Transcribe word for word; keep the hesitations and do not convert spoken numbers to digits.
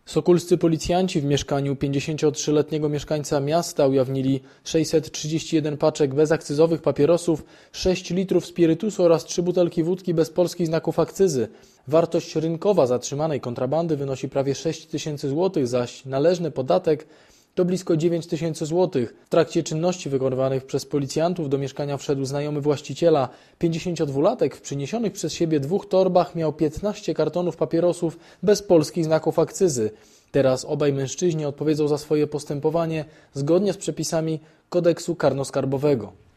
Sokulscy policjanci w mieszkaniu pięćdziesięciotrzyletniego mieszkańca miasta ujawnili sześćset trzydzieści jeden paczek bezakcyzowych papierosów, sześć litrów spirytusu oraz trzy butelki wódki bez polskich znaków akcyzy. Wartość rynkowa zatrzymanej kontrabandy wynosi prawie sześć tysięcy złotych, zaś należny podatek to blisko dziewięć tysięcy złotych. W trakcie czynności wykonywanych przez policjantów do mieszkania wszedł znajomy właściciela. pięćdziesięciodwulatek w przyniesionych przez siebie dwóch torbach miał piętnaście kartonów papierosów bez polskich znaków akcyzy. Teraz obaj mężczyźni odpowiedzą za swoje postępowanie zgodnie z przepisami kodeksu karnoskarbowego.